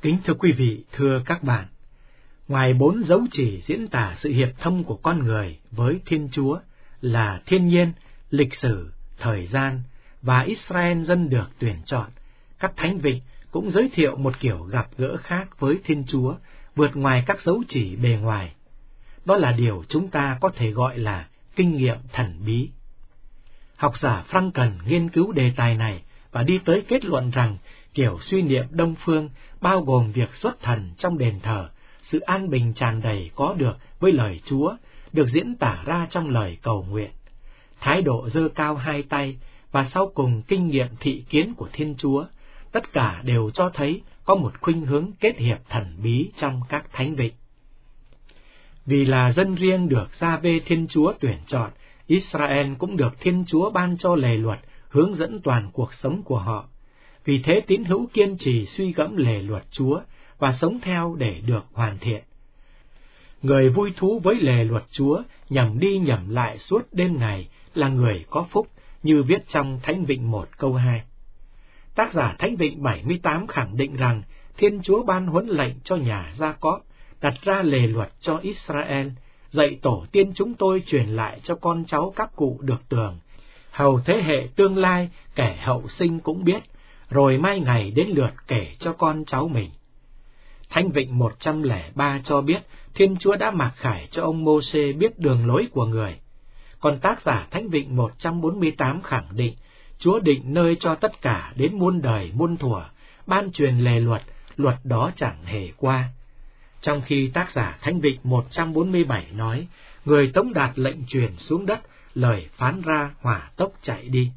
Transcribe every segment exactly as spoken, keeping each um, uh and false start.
Kính thưa quý vị, thưa các bạn, ngoài bốn dấu chỉ diễn tả sự hiệp thông của con người với Thiên Chúa là thiên nhiên, lịch sử, thời gian và Israel dân được tuyển chọn, các thánh vịnh cũng giới thiệu một kiểu gặp gỡ khác với Thiên Chúa, vượt ngoài các dấu chỉ bề ngoài. Đó là điều chúng ta có thể gọi là kinh nghiệm thần bí. Học giả Franken nghiên cứu đề tài này và đi tới kết luận rằng kiểu suy niệm Đông phương bao gồm việc xuất thần trong đền thờ, sự an bình tràn đầy có được với lời Chúa, được diễn tả ra trong lời cầu nguyện, thái độ giơ cao hai tay và sau cùng kinh nghiệm thị kiến của Thiên Chúa, tất cả đều cho thấy có một khuynh hướng kết hiệp thần bí trong các thánh vịnh. Vì là dân riêng được Gia-vê Thiên Chúa tuyển chọn, Israel cũng được Thiên Chúa ban cho lề luật hướng dẫn toàn cuộc sống của họ. Vì thế tín hữu kiên trì suy gẫm lề luật Chúa và sống theo để được hoàn thiện. Người vui thú với lề luật Chúa, nhẩm đi nhẩm lại suốt đêm ngày là người có phúc, như viết trong Thánh Vịnh một câu hai. Tác giả Thánh Vịnh bảy mươi tám khẳng định rằng Thiên Chúa ban huấn lệnh cho nhà Gia-cóp, đặt ra lề luật cho Israel, dạy tổ tiên chúng tôi truyền lại cho con cháu các cụ được tường, hầu thế hệ tương lai kẻ hậu sinh cũng biết, rồi mai ngày đến lượt kể cho con cháu mình. Thánh Vịnh một trăm lẻ ba cho biết Thiên Chúa đã mặc khải cho ông Mô-sê biết đường lối của người. Còn tác giả Thánh Vịnh một trăm bốn mươi tám khẳng định Chúa định nơi cho tất cả đến muôn đời muôn thuở, ban truyền lề luật, luật đó chẳng hề qua. Trong khi tác giả Thánh Vịnh một trăm bốn mươi bảy nói, người tống đạt lệnh truyền xuống đất, lời phán ra hỏa tốc chạy đi.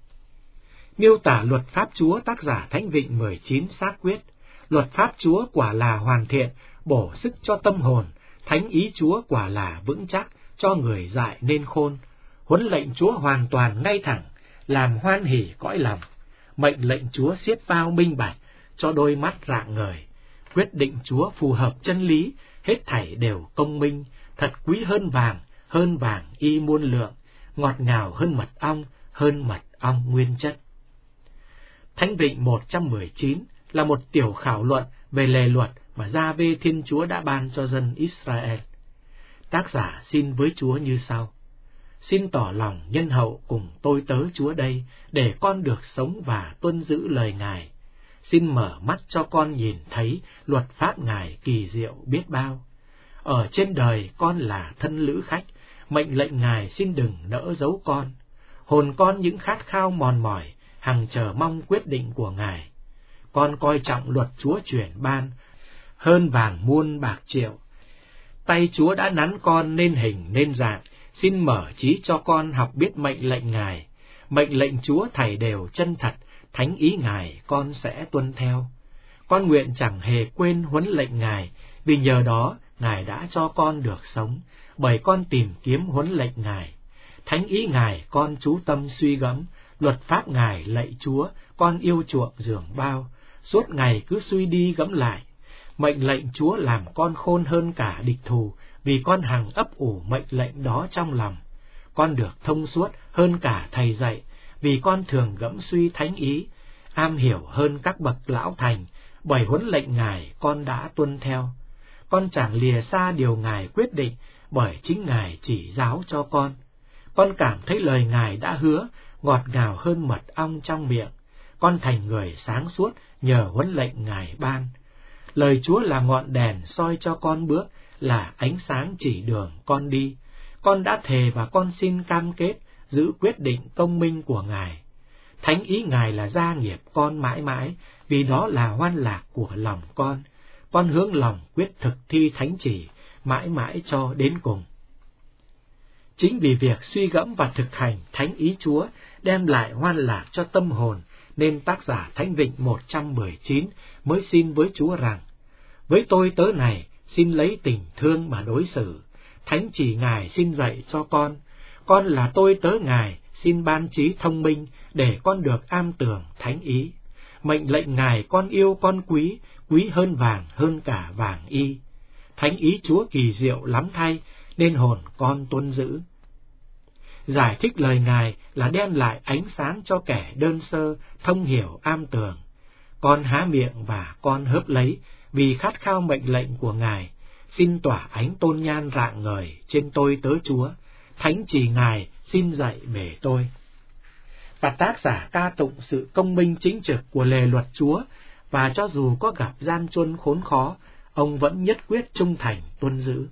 Miêu tả luật pháp Chúa, tác giả Thánh Vịnh mười chín xác quyết, luật pháp Chúa quả là hoàn thiện, bổ sức cho tâm hồn, thánh ý Chúa quả là vững chắc, cho người dại nên khôn, huấn lệnh Chúa hoàn toàn ngay thẳng, làm hoan hỉ cõi lòng, mệnh lệnh Chúa xiết bao minh bạch, cho đôi mắt rạng ngời, quyết định Chúa phù hợp chân lý, hết thảy đều công minh, thật quý hơn vàng, hơn vàng y muôn lượng, ngọt ngào hơn mật ong, hơn mật ong nguyên chất. Thánh Vịnh một trăm mười chín là một tiểu khảo luận về lề luật mà Gia-vê Thiên Chúa đã ban cho dân Israel. Tác giả xin với Chúa như sau: xin tỏ lòng nhân hậu cùng tôi tớ Chúa đây, để con được sống và tuân giữ lời Ngài. Xin mở mắt cho con nhìn thấy luật pháp Ngài kỳ diệu biết bao. Ở trên đời con là thân lữ khách, mệnh lệnh Ngài xin đừng nỡ giấu con. Hồn con những khát khao mòn mỏi, hằng chờ mong quyết định của Ngài. Con coi trọng luật Chúa truyền ban, hơn vàng muôn bạc triệu. Tay Chúa đã nắn con nên hình nên dạng, xin mở trí cho con học biết mệnh lệnh Ngài. Mệnh lệnh Chúa thảy đều chân thật, thánh ý Ngài con sẽ tuân theo. Con nguyện chẳng hề quên huấn lệnh Ngài, vì nhờ đó Ngài đã cho con được sống, bởi con tìm kiếm huấn lệnh Ngài. Thánh ý Ngài con chú tâm suy gẫm, luật pháp Ngài lạy Chúa con yêu chuộng dường bao, suốt ngày cứ suy đi gẫm lại. Mệnh lệnh Chúa làm con khôn hơn cả địch thù, vì con hằng ấp ủ mệnh lệnh đó trong lòng. Con được thông suốt hơn cả thầy dạy, vì con thường gẫm suy thánh ý, am hiểu hơn các bậc lão thành, bởi huấn lệnh Ngài con đã tuân theo. Con chẳng lìa xa điều Ngài quyết định, bởi chính Ngài chỉ giáo cho con. Con cảm thấy lời Ngài đã hứa, ngọt ngào hơn mật ong trong miệng. Con thành người sáng suốt nhờ huấn lệnh Ngài ban. Lời Chúa là ngọn đèn soi cho con bước, là ánh sáng chỉ đường con đi. Con đã thề và con xin cam kết, giữ quyết định công minh của Ngài. Thánh ý Ngài là gia nghiệp con mãi mãi, vì đó là hoan lạc của lòng con. Con hướng lòng quyết thực thi thánh chỉ, mãi mãi cho đến cùng. Chính vì việc suy gẫm và thực hành thánh ý Chúa đem lại hoan lạc cho tâm hồn, nên tác giả Thánh Vịnh một trăm mười chín mới xin với Chúa rằng: với tôi tớ này xin lấy tình thương mà đối xử, thánh chỉ Ngài xin dạy cho con. Con là tôi tớ Ngài, xin ban trí thông minh, để con được am tường thánh ý. Mệnh lệnh Ngài con yêu con quý, quý hơn vàng hơn cả vàng y. Thánh ý Chúa kỳ diệu lắm thay, nên hồn con tuân giữ. Giải thích lời Ngài là đem lại ánh sáng cho kẻ đơn sơ, thông hiểu am tường. Con há miệng và con hớp lấy, vì khát khao mệnh lệnh của Ngài, xin tỏa ánh tôn nhan rạng ngời trên tôi tớ Chúa, thánh chỉ Ngài xin dạy bề tôi. Và tác giả ca tụng sự công minh chính trực của lề luật Chúa, và cho dù có gặp gian truân khốn khó, ông vẫn nhất quyết trung thành tuân giữ.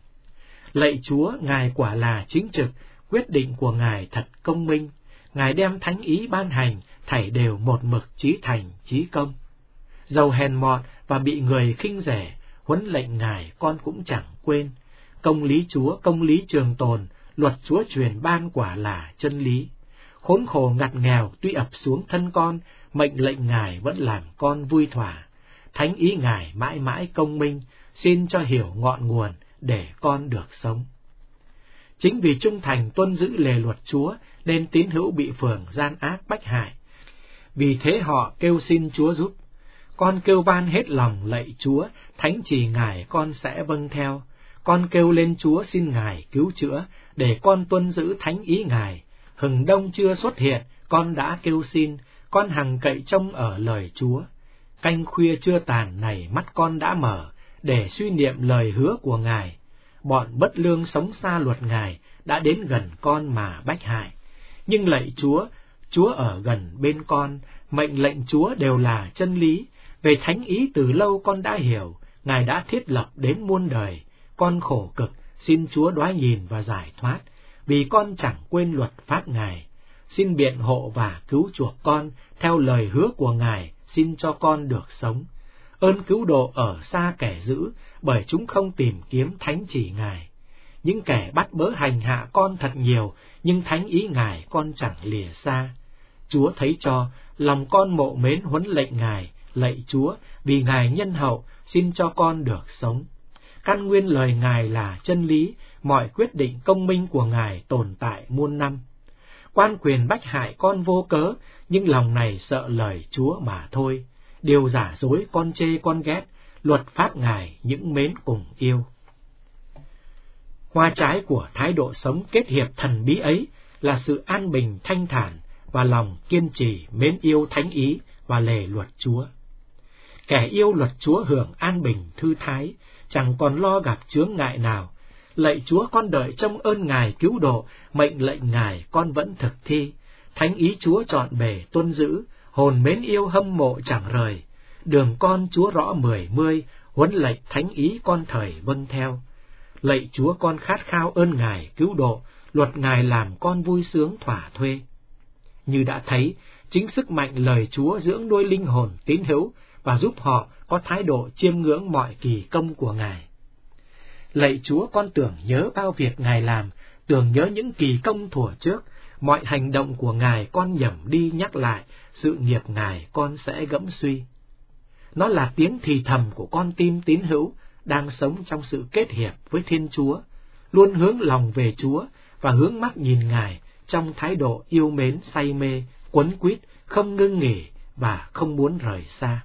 Lạy Chúa, Ngài quả là chính trực, quyết định của Ngài thật công minh, Ngài đem thánh ý ban hành, thảy đều một mực chí thành chí công. Dầu hèn mọn và bị người khinh rẻ, huấn lệnh Ngài con cũng chẳng quên. Công lý Chúa, công lý trường tồn, luật Chúa truyền ban quả là chân lý. Khốn khổ ngặt nghèo tuy ập xuống thân con, mệnh lệnh Ngài vẫn làm con vui thỏa. Thánh ý Ngài mãi mãi công minh, xin cho hiểu ngọn nguồn để con được sống. Chính vì trung thành tuân giữ lề luật Chúa nên tín hữu bị phường gian ác bách hại. Vì thế họ kêu xin Chúa giúp. Con kêu van hết lòng lạy Chúa, thánh chỉ Ngài con sẽ vâng theo. Con kêu lên Chúa xin Ngài cứu chữa, để con tuân giữ thánh ý Ngài. Hừng đông chưa xuất hiện, con đã kêu xin, con hằng cậy trông ở lời Chúa. Canh khuya chưa tàn này mắt con đã mở, để suy niệm lời hứa của Ngài. Bọn bất lương sống xa luật Ngài đã đến gần con mà bách hại. Nhưng lạy Chúa, Chúa ở gần bên con, mệnh lệnh Chúa đều là chân lý. Về thánh ý từ lâu con đã hiểu, Ngài đã thiết lập đến muôn đời. Con khổ cực, xin Chúa đoái nhìn và giải thoát, vì con chẳng quên luật pháp Ngài. Xin biện hộ và cứu chuộc con, theo lời hứa của Ngài, xin cho con được sống. Ơn cứu độ ở xa kẻ dữ, bởi chúng không tìm kiếm thánh chỉ Ngài. Những kẻ bắt bớ hành hạ con thật nhiều, nhưng thánh ý Ngài con chẳng lìa xa. Chúa thấy cho, lòng con mộ mến huấn lệnh Ngài, lạy Chúa, vì Ngài nhân hậu, xin cho con được sống. Căn nguyên lời Ngài là chân lý, mọi quyết định công minh của Ngài tồn tại muôn năm. Quan quyền bách hại con vô cớ, nhưng lòng này sợ lời Chúa mà thôi. Điều giả dối con chê con ghét, luật pháp Ngài những mến cùng yêu. Hoa trái của thái độ sống kết hiệp thần bí ấy là sự an bình thanh thản và lòng kiên trì mến yêu thánh ý và lề luật Chúa. Kẻ yêu luật Chúa hưởng an bình thư thái, chẳng còn lo gặp chướng ngại nào. Lạy Chúa, con đợi trông ơn Ngài cứu độ, mệnh lệnh Ngài con vẫn thực thi. Thánh ý Chúa trọn bề tuân giữ, hồn mến yêu hâm mộ chẳng rời. Đường con Chúa rõ mười mươi, huấn lệnh thánh ý con thời vâng theo. Lạy Chúa, con khát khao ơn Ngài cứu độ, luật Ngài làm con vui sướng thỏa thuê. Như đã thấy, chính sức mạnh lời Chúa dưỡng nuôi linh hồn tín hữu và giúp họ có thái độ chiêm ngưỡng mọi kỳ công của Ngài. Lạy Chúa, con tưởng nhớ bao việc Ngài làm, tưởng nhớ những kỳ công thuở trước, mọi hành động của Ngài con nhẩm đi nhắc lại, sự nghiệp Ngài con sẽ gẫm suy. Nó là tiếng thì thầm của con tim tín hữu, đang sống trong sự kết hiệp với Thiên Chúa, luôn hướng lòng về Chúa và hướng mắt nhìn Ngài trong thái độ yêu mến say mê, quấn quýt, không ngưng nghỉ và không muốn rời xa.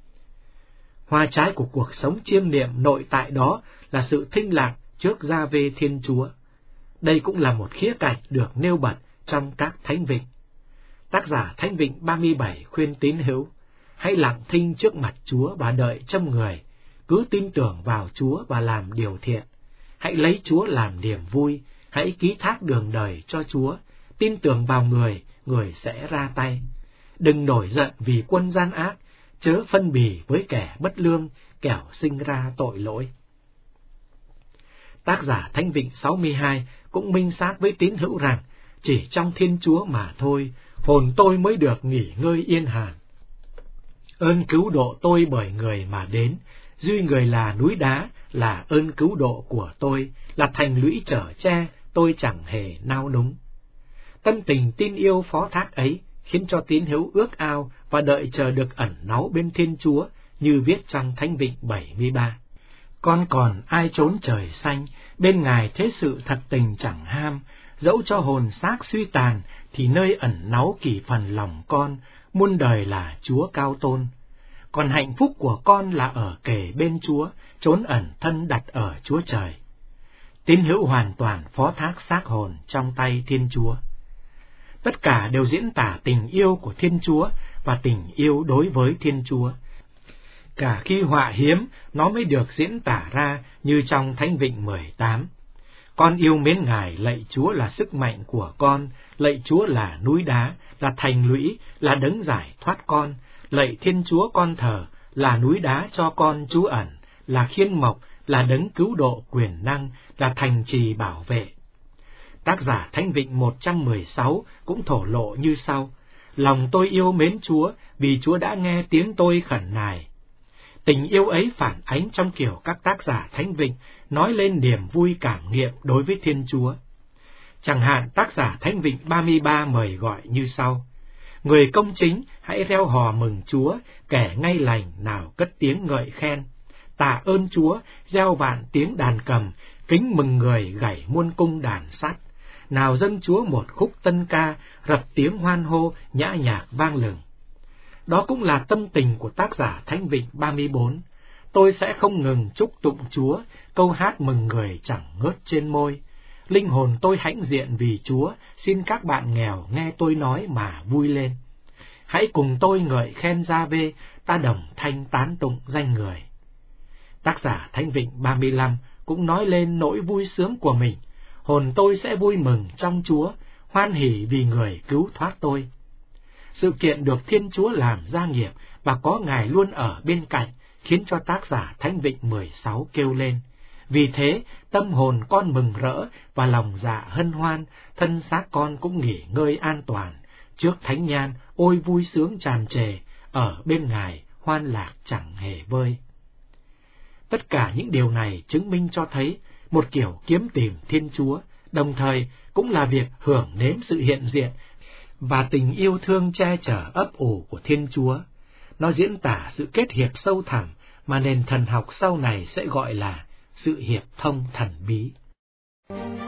Hoa trái của cuộc sống chiêm niệm nội tại đó là sự thinh lặng trước Gia-vê Thiên Chúa. Đây cũng là một khía cạnh được nêu bật trong các thánh vịnh. Tác giả Thánh Vịnh ba mươi bảy khuyên tín hữu, hãy lặng thinh trước mặt Chúa và đợi trông người, cứ tin tưởng vào Chúa và làm điều thiện. Hãy lấy Chúa làm niềm vui, hãy ký thác đường đời cho Chúa, tin tưởng vào người, người sẽ ra tay. Đừng nổi giận vì quân gian ác, chớ phân bì với kẻ bất lương, kẻo sinh ra tội lỗi. Tác giả Thánh Vịnh sáu mươi hai cũng minh xác với tín hữu rằng, chỉ trong Thiên Chúa mà thôi, hồn tôi mới được nghỉ ngơi yên hàn. Ơn cứu độ tôi bởi người mà đến, duy người là núi đá, là ơn cứu độ của tôi, là thành lũy chở che, tôi chẳng hề nao núng. Tâm tình tin yêu phó thác ấy khiến cho tín hữu ước ao và đợi chờ được ẩn náu bên Thiên Chúa, như viết trong Thánh Vịnh bảy mươi ba. Con còn ai trốn trời xanh, bên Ngài thế sự thật tình chẳng ham, dẫu cho hồn xác suy tàn, thì nơi ẩn náu kỳ phần lòng con, muôn đời là Chúa cao tôn. Còn hạnh phúc của con là ở kề bên Chúa, trốn ẩn thân đặt ở Chúa trời. Tín hữu hoàn toàn phó thác xác hồn trong tay Thiên Chúa. Tất cả đều diễn tả tình yêu của Thiên Chúa và tình yêu đối với Thiên Chúa. Tất cả khi họa hiếm, nó mới được diễn tả ra như trong Thánh Vịnh mười tám. Con yêu mến Ngài, lạy Chúa là sức mạnh của con, lạy Chúa là núi đá, là thành lũy, là đấng giải thoát con, lạy Thiên Chúa con thờ, là núi đá cho con trú ẩn, là khiên mộc, là đấng cứu độ quyền năng, là thành trì bảo vệ. Tác giả Thánh Vịnh một trăm mười sáu cũng thổ lộ như sau: lòng tôi yêu mến Chúa, vì Chúa đã nghe tiếng tôi khẩn nài. Tình yêu ấy phản ánh trong kiểu các tác giả Thánh Vịnh nói lên niềm vui cảm nghiệm đối với Thiên Chúa. Chẳng hạn tác giả Thánh Vịnh ba mươi ba mời gọi như sau: người công chính hãy reo hò mừng Chúa, kẻ ngay lành nào cất tiếng ngợi khen. Tạ ơn Chúa, reo vạn tiếng đàn cầm, kính mừng người gảy muôn cung đàn sắt. Nào dâng Chúa một khúc tân ca, rập tiếng hoan hô, nhã nhạc vang lừng. Đó cũng là tâm tình của tác giả Thánh Vịnh ba mươi bốn. Tôi sẽ không ngừng chúc tụng Chúa, câu hát mừng người chẳng ngớt trên môi. Linh hồn tôi hãnh diện vì Chúa, xin các bạn nghèo nghe tôi nói mà vui lên. Hãy cùng tôi ngợi khen Gia-vê, ta đồng thanh tán tụng danh người. Tác giả Thánh Vịnh ba mươi lăm cũng nói lên nỗi vui sướng của mình. Hồn tôi sẽ vui mừng trong Chúa, hoan hỉ vì người cứu thoát tôi. Sự kiện được Thiên Chúa làm gia nghiệp và có Ngài luôn ở bên cạnh, khiến cho tác giả Thánh Vịnh mười sáu kêu lên: vì thế, tâm hồn con mừng rỡ và lòng dạ hân hoan, thân xác con cũng nghỉ ngơi an toàn. Trước thánh nhan, ôi vui sướng tràn trề, ở bên Ngài hoan lạc chẳng hề vơi. Tất cả những điều này chứng minh cho thấy một kiểu kiếm tìm Thiên Chúa, đồng thời cũng là việc hưởng nếm sự hiện diện và tình yêu thương che chở ấp ủ của Thiên Chúa. Nó diễn tả sự kết hiệp sâu thẳm mà nền thần học sau này sẽ gọi là sự hiệp thông thần bí.